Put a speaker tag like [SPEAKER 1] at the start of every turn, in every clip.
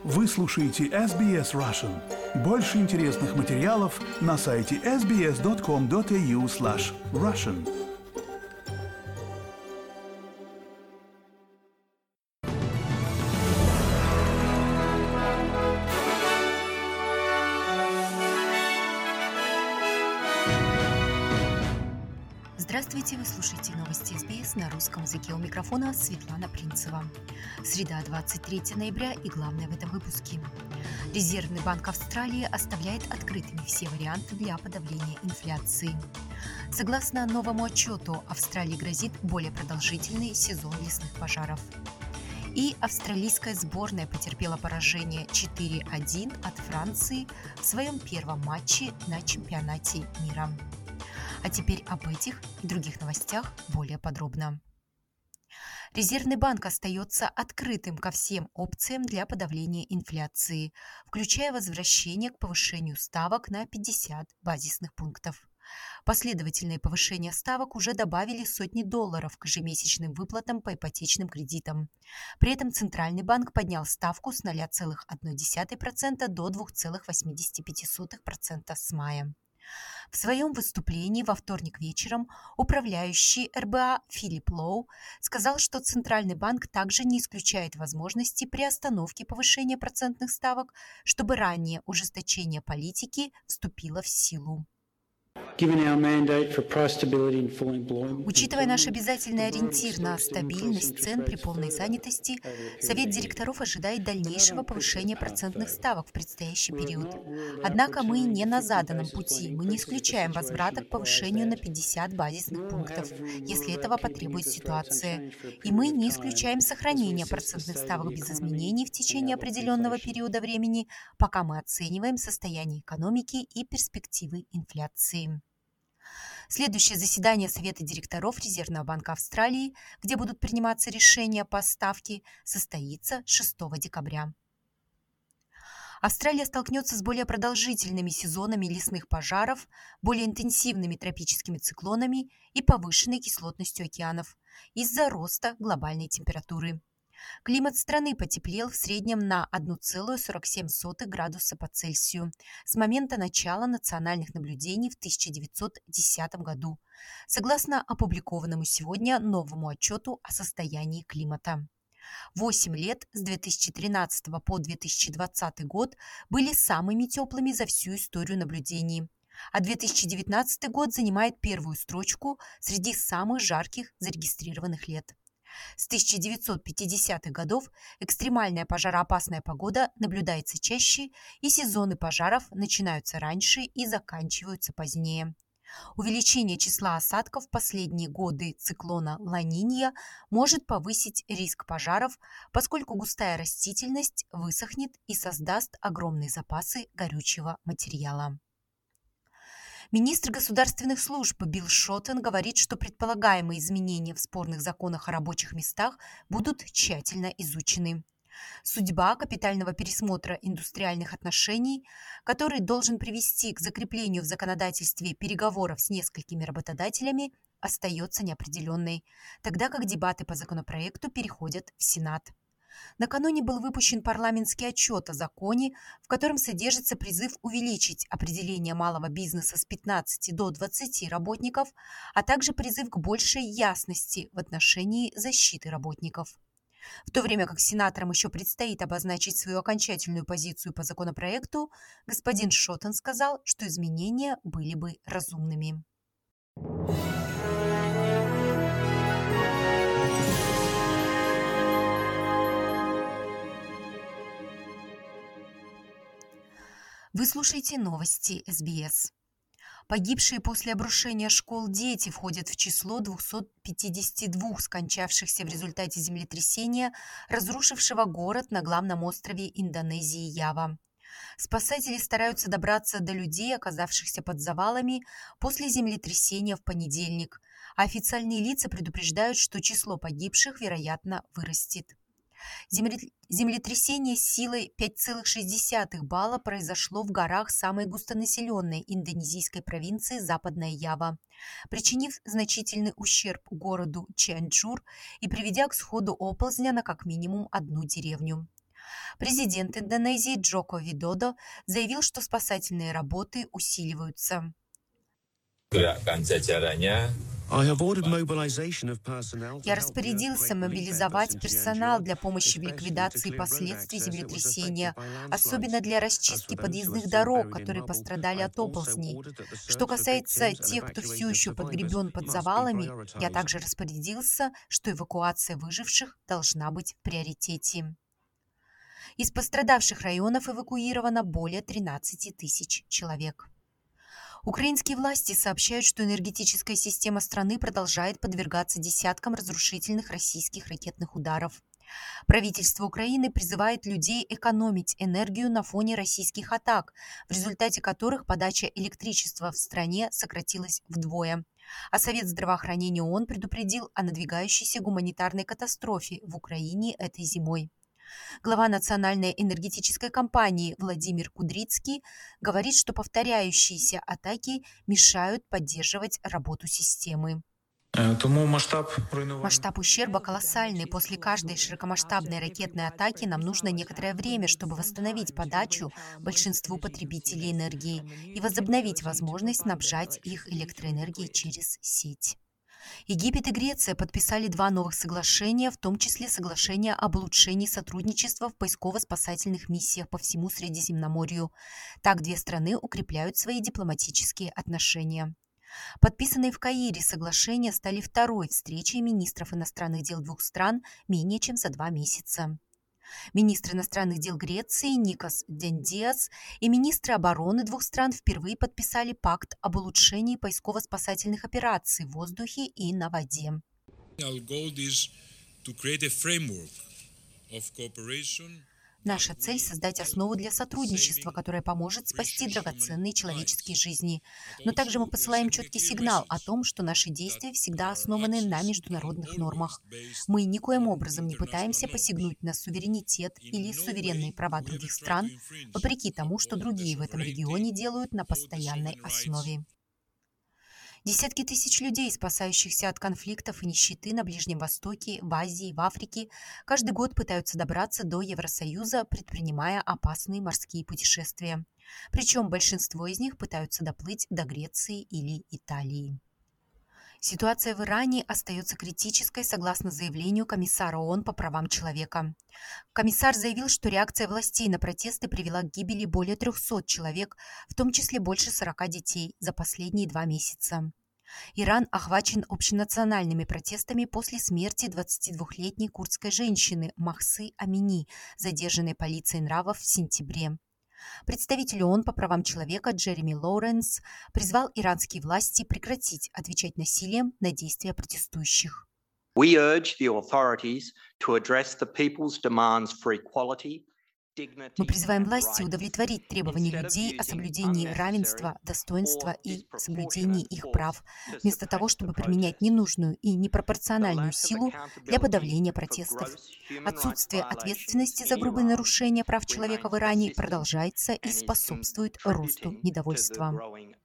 [SPEAKER 1] Вы слушаете SBS Russian. Больше интересных материалов на сайте sbs.com.au/russian.
[SPEAKER 2] Здравствуйте, вы слушаете новости СБС на русском языке. У микрофона Светлана Принцева. Среда, 23 ноября, и главное в этом выпуске. Резервный банк Австралии оставляет открытыми все варианты для подавления инфляции. Согласно новому отчету, Австралии грозит более продолжительный сезон лесных пожаров. И австралийская сборная потерпела поражение 4-1 от Франции в своем первом матче на чемпионате мира. А теперь об этих и других новостях более подробно. Резервный банк остается открытым ко всем опциям для подавления инфляции, включая возвращение к повышению ставок на 50 базисных пунктов. Последовательные повышения ставок уже добавили сотни долларов к ежемесячным выплатам по ипотечным кредитам. При этом Центральный банк поднял ставку с 0,1% до 2,85% с мая. В своем выступлении во вторник вечером управляющий РБА Филипп Лоу сказал, что Центральный банк также не исключает возможности приостановки повышения процентных ставок, чтобы раннее ужесточение политики вступило в силу. Учитывая наш обязательный ориентир на стабильность цен при полной занятости, Совет директоров ожидает дальнейшего повышения процентных ставок в предстоящий период. Однако мы не на заданном пути, мы не исключаем возврата к повышению на 50 базисных пунктов, если этого потребует ситуация. И мы не исключаем сохранение процентных ставок без изменений в течение определенного периода времени, пока мы оцениваем состояние экономики и перспективы инфляции. Следующее заседание Совета директоров Резервного банка Австралии, где будут приниматься решения по ставке, состоится 6 декабря. Австралия столкнется с более продолжительными сезонами лесных пожаров, более интенсивными тропическими циклонами и повышенной кислотностью океанов из-за роста глобальной температуры. Климат страны потеплел в среднем на 1,47 градуса по Цельсию с момента начала национальных наблюдений в 1910 году, согласно опубликованному сегодня новому отчету о состоянии климата. 8 лет с 2013 по 2020 год были самыми теплыми за всю историю наблюдений, а 2019 год занимает первую строчку среди самых жарких зарегистрированных лет. С 1950-х годов экстремальная пожароопасная погода наблюдается чаще, и сезоны пожаров начинаются раньше и заканчиваются позднее. Увеличение числа осадков в последние годы циклона Ла-Нинья может повысить риск пожаров, поскольку густая растительность высохнет и создаст огромные запасы горючего материала. Министр государственных служб Билл Шоттен говорит, что предполагаемые изменения в спорных законах о рабочих местах будут тщательно изучены. Судьба капитального пересмотра индустриальных отношений, который должен привести к закреплению в законодательстве переговоров с несколькими работодателями, остается неопределенной, тогда как дебаты по законопроекту переходят в Сенат. Накануне был выпущен парламентский отчет о законе, в котором содержится призыв увеличить определение малого бизнеса с 15 до 20 работников, а также призыв к большей ясности в отношении защиты работников. В то время как сенаторам еще предстоит обозначить свою окончательную позицию по законопроекту, господин Шоттен сказал, что изменения были бы разумными. Вы слушаете новости СБС. Погибшие после обрушения школ дети входят в число 252 скончавшихся в результате землетрясения, разрушившего город на главном острове Индонезии Ява. Спасатели стараются добраться до людей, оказавшихся под завалами после землетрясения в понедельник, а официальные лица предупреждают, что число погибших, вероятно, вырастет. Землетрясение силой 5,6 балла произошло в горах самой густонаселенной индонезийской провинции Западная Ява, причинив значительный ущерб городу Чианджур и приведя к сходу оползня на как минимум одну деревню. Президент Индонезии Джоко Видодо заявил, что спасательные работы усиливаются. Я распорядился мобилизовать персонал для помощи в ликвидации последствий землетрясения, особенно для расчистки подъездных дорог, которые пострадали от оползней. Что касается тех, кто все еще подгребен под завалами, я также распорядился, что эвакуация выживших должна быть в приоритете. Из пострадавших районов эвакуировано более 13 тысяч человек. Украинские власти сообщают, что энергетическая система страны продолжает подвергаться десяткам разрушительных российских ракетных ударов. Правительство Украины призывает людей экономить энергию на фоне российских атак, в результате которых подача электричества в стране сократилась вдвое. А Совет здравоохранения ООН предупредил о надвигающейся гуманитарной катастрофе в Украине этой зимой. Глава Национальной энергетической компании Владимир Кудрицкий говорит, что повторяющиеся атаки мешают поддерживать работу системы. Масштаб ущерба колоссальный. После каждой широкомасштабной ракетной атаки нам нужно некоторое время, чтобы восстановить подачу большинству потребителей энергии и возобновить возможность снабжать их электроэнергией через сеть. Египет и Греция подписали 2 новых соглашения, в том числе соглашение об улучшении сотрудничества в поисково-спасательных миссиях по всему Средиземноморью. Так 2 страны укрепляют свои дипломатические отношения. Подписанные в Каире соглашения стали второй встречей министров иностранных дел 2 стран менее чем за 2 месяца. Министр иностранных дел Греции Никос Дендиас и министры обороны 2 стран впервые подписали пакт об улучшении поисково-спасательных операций в воздухе и на воде. Наша цель – создать основу для сотрудничества, которая поможет спасти драгоценные человеческие жизни. Но также мы посылаем четкий сигнал о том, что наши действия всегда основаны на международных нормах. Мы никоим образом не пытаемся посягнуть на суверенитет или суверенные права других стран, вопреки тому, что другие в этом регионе делают на постоянной основе. Десятки тысяч людей, спасающихся от конфликтов и нищеты на Ближнем Востоке, в Азии, в Африке, каждый год пытаются добраться до Евросоюза, предпринимая опасные морские путешествия. Причем большинство из них пытаются доплыть до Греции или Италии. Ситуация в Иране остается критической, согласно заявлению комиссара ООН по правам человека. Комиссар заявил, что реакция властей на протесты привела к гибели более 300 человек, в том числе больше 40 детей, за последние 2 месяца. Иран охвачен общенациональными протестами после смерти 22-летней курдской женщины Махсы Амини, задержанной полицией нравов в сентябре. Представитель ООН по правам человека Джереми Лоуренс призвал иранские власти прекратить отвечать насилием на действия протестующих.
[SPEAKER 3] We urge the authorities to address the people's demands for equality.
[SPEAKER 2] Мы призываем власти удовлетворить требования людей о соблюдении равенства, достоинства и соблюдении их прав, вместо того, чтобы применять ненужную и непропорциональную силу для подавления протестов. Отсутствие ответственности за грубые нарушения прав человека в Иране продолжается и способствует росту недовольства.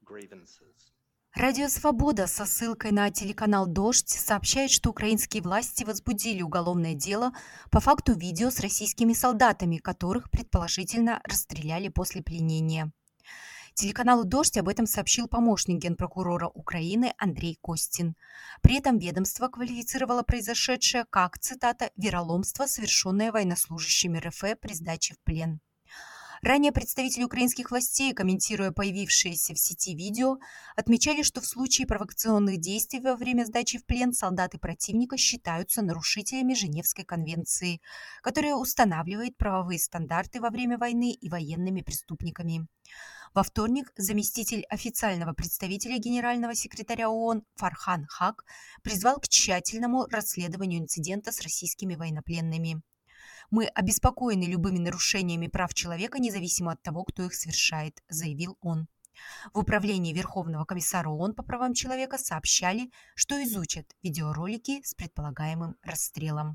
[SPEAKER 2] Радио «Свобода» со ссылкой на телеканал «Дождь» сообщает, что украинские власти возбудили уголовное дело по факту видео с российскими солдатами, которых, предположительно, расстреляли после пленения. Телеканалу «Дождь» об этом сообщил помощник генпрокурора Украины Андрей Костин. При этом ведомство квалифицировало произошедшее как, цитата, «вероломство, совершенное военнослужащими РФ при сдаче в плен». Ранее представители украинских властей, комментируя появившееся в сети видео, отмечали, что в случае провокационных действий во время сдачи в плен солдаты противника считаются нарушителями Женевской конвенции, которая устанавливает правовые стандарты во время войны и военными преступниками. Во вторник заместитель официального представителя генерального секретаря ООН Фархан Хак призвал к тщательному расследованию инцидента с российскими военнопленными. «Мы обеспокоены любыми нарушениями прав человека, независимо от того, кто их совершает», – заявил он. В управлении Верховного комиссара ООН по правам человека сообщали, что изучат видеоролики с предполагаемым расстрелом.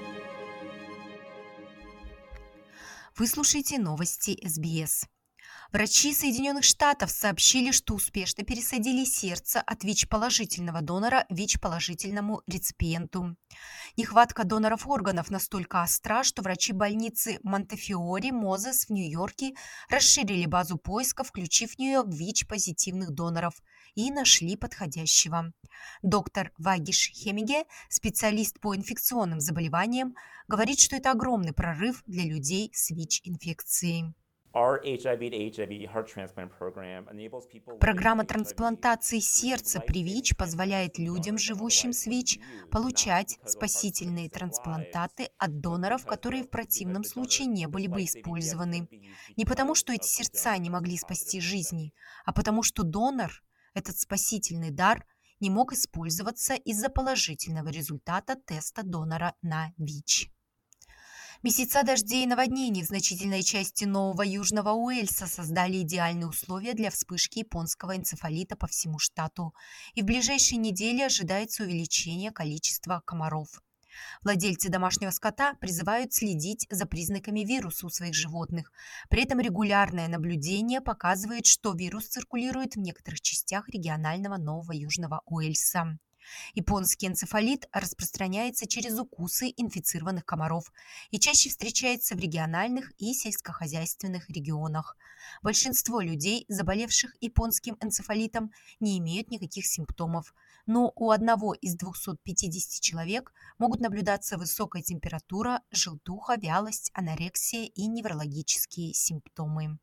[SPEAKER 2] Вы слушаете новости СБС. Врачи Соединенных Штатов сообщили, что успешно пересадили сердце от ВИЧ-положительного донора ВИЧ-положительному реципиенту. Нехватка доноров органов настолько остра, что врачи больницы Монтефиори Мозес в Нью-Йорке расширили базу поиска, включив в нее ВИЧ-позитивных доноров, и нашли подходящего. Доктор Вагиш Хемиге, специалист по инфекционным заболеваниям, говорит, что это огромный прорыв для людей с ВИЧ-инфекцией. Программа трансплантации сердца при ВИЧ позволяет людям, живущим с ВИЧ, получать спасительные трансплантаты от доноров, которые в противном случае не были бы использованы. Не потому, что эти сердца не могли спасти жизни, а потому, что донор, этот спасительный дар, не мог использоваться из-за положительного результата теста донора на ВИЧ. Месяца дождей и наводнений в значительной части Нового Южного Уэльса создали идеальные условия для вспышки японского энцефалита по всему штату, и в ближайшие недели ожидается увеличение количества комаров. Владельцы домашнего скота призывают следить за признаками вируса у своих животных. При этом регулярное наблюдение показывает, что вирус циркулирует в некоторых частях регионального Нового Южного Уэльса. Японский энцефалит распространяется через укусы инфицированных комаров и чаще встречается в региональных и сельскохозяйственных регионах. Большинство людей, заболевших японским энцефалитом, не имеют никаких симптомов, но у одного из 250 человек могут наблюдаться высокая температура, желтуха, вялость, анорексия и неврологические симптомы.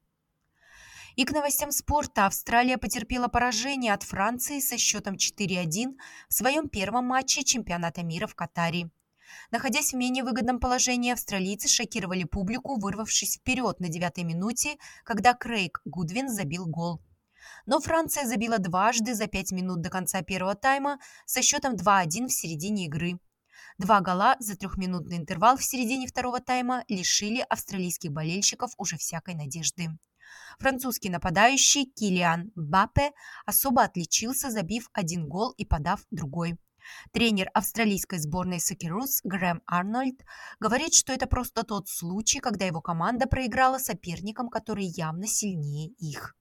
[SPEAKER 2] И к новостям спорта. Австралия потерпела поражение от Франции со счетом 4-1 в своем первом матче чемпионата мира в Катаре. Находясь в менее выгодном положении, австралийцы шокировали публику, вырвавшись вперед на 9-й минуте, когда Крейг Гудвин забил гол. Но Франция забила дважды за 5 минут до конца первого тайма со счетом 2-1 в середине игры. 2 гола за трехминутный интервал в середине второго тайма лишили австралийских болельщиков уже всякой надежды. Французский нападающий Килиан Мбаппе особо отличился, забив 1 гол и подав другой. Тренер австралийской сборной Сокеруз Грэм Арнольд говорит, что это просто тот случай, когда его команда проиграла соперникам, которые явно сильнее их.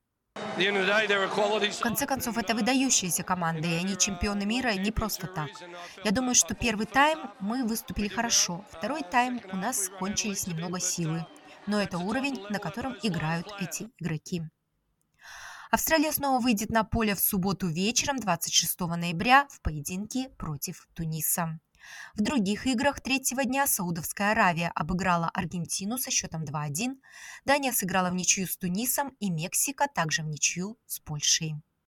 [SPEAKER 2] В конце концов, это выдающаяся команда, и они чемпионы мира не просто так. Я думаю, что первый тайм мы выступили хорошо, второй тайм у нас кончились немного силы. Но это уровень, на котором играют эти игроки. Австралия снова выйдет на поле в субботу вечером, 26 ноября, в поединке против Туниса. В других играх третьего дня Саудовская Аравия обыграла Аргентину со счетом 2-1, Дания сыграла в ничью с Тунисом и Мексика также в ничью с Польшей.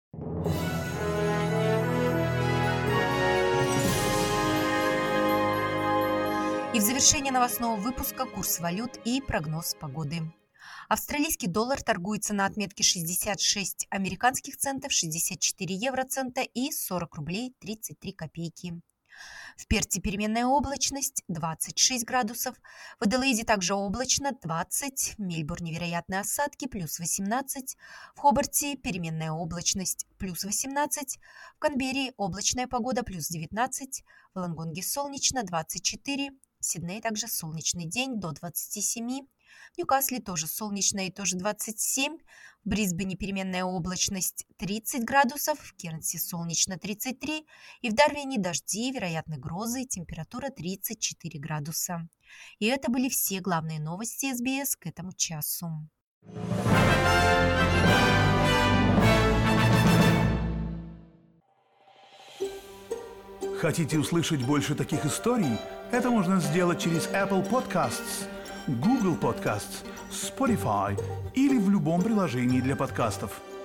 [SPEAKER 2] И в завершение новостного выпуска курс валют и прогноз погоды. Австралийский доллар торгуется на отметке 66 американских центов, 64 евроцента и 40 рублей 33 копейки. В Перте переменная облачность 26 градусов, в Аделаиде также облачно 20, в Мельбурне вероятные осадки плюс 18, в Хобарте переменная облачность плюс 18, в Канберре облачная погода плюс 19, в Лонгонге солнечно 24, в Сиднее также солнечный день до 27, в Ньюкасле тоже солнечно и тоже 27, в Брисбене переменная облачность 30 градусов, в Кернсе солнечно 33 и в Дарвине дожди, вероятны грозы, температура 34 градуса. И это были все главные новости СБС к этому часу.
[SPEAKER 1] Хотите услышать больше таких историй? Это можно сделать через Apple Podcasts, Google Podcasts, Spotify или в любом приложении для подкастов.